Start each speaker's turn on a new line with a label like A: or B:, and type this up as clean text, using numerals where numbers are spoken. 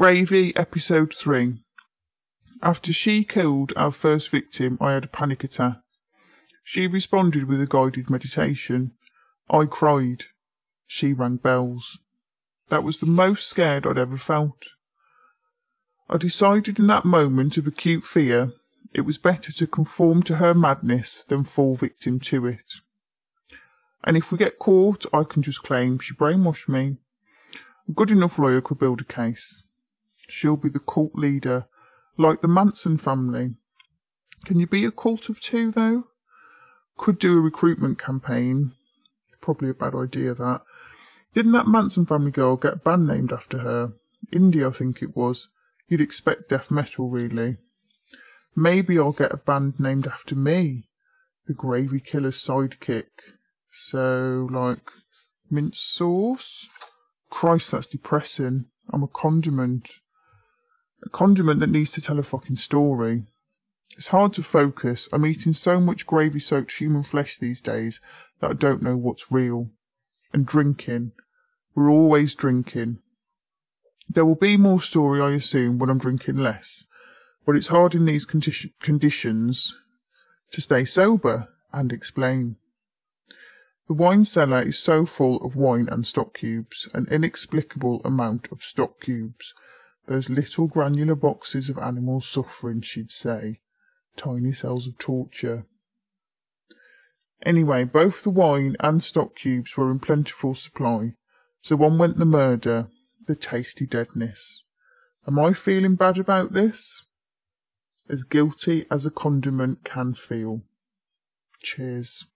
A: Gravy, Episode 3. After she killed our first victim, I had a panic attack. She responded with a guided meditation. I cried. She rang bells. That was the most scared I'd ever felt. I decided in that moment of acute fear it was better to conform to her madness than fall victim to it. And if we get caught, I can just claim she brainwashed me. A good enough lawyer could build a case. She'll be the cult leader, like the Manson family. Can you be a cult of two, though? Could do a recruitment campaign. Probably a bad idea, that. Didn't that Manson family girl get a band named after her? India, I think it was. You'd expect death metal, really. Maybe I'll get a band named after me. The Gravy Killer's sidekick. So, like, mint sauce? Christ, that's depressing. I'm a condiment. A condiment that needs to tell a fucking story. It's hard to focus. I'm eating so much gravy-soaked human flesh these days that I don't know what's real. And drinking. We're always drinking. There will be more story, I assume, when I'm drinking less. But it's hard in these conditions to stay sober and explain. The wine cellar is so full of wine and stock cubes, an inexplicable amount of stock cubes. Those little granular boxes of animal suffering, she'd say. Tiny cells of torture. Anyway, both the wine and stock cubes were in plentiful supply, so on went the murder, the tasty deadness. Am I feeling bad about this? As guilty as a condiment can feel. Cheers.